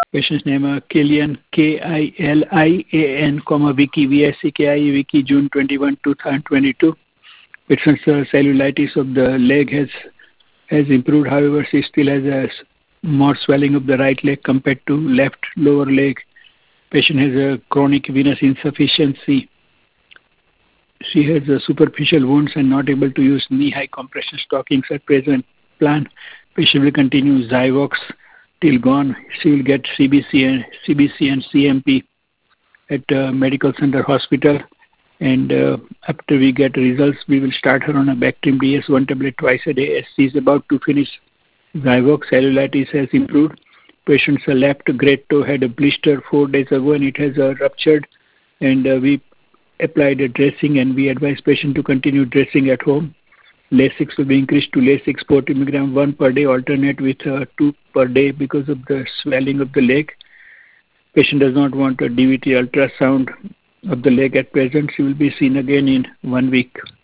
Patient's name Kilian, Kilian, Vicky, Vicky, Vicky, June 21, 2022. Patient's cellulitis of the leg has improved. However, she still has more swelling of the right leg compared to left lower leg. Patient has a chronic venous insufficiency. She has superficial wounds and not able to use knee-high compression stockings at present plan. Patient will continue Zyvox till gone. She will get CBC and CMP at Medical Center Hospital. And after we get results, we will start her on a Bactrim DS 1 tablet twice a day as she is about to finish Zyvox. Cellulitis has improved. Patient's left great toe had a blister 4 days ago and it has ruptured. And we applied a dressing and we advise patient to continue dressing at home. Lasix will be increased to Lasix 40 mg 1 per day, alternate with 2 per day because of the swelling of the leg. Patient does not want a DVT ultrasound of the leg at present. She will be seen again in 1 week.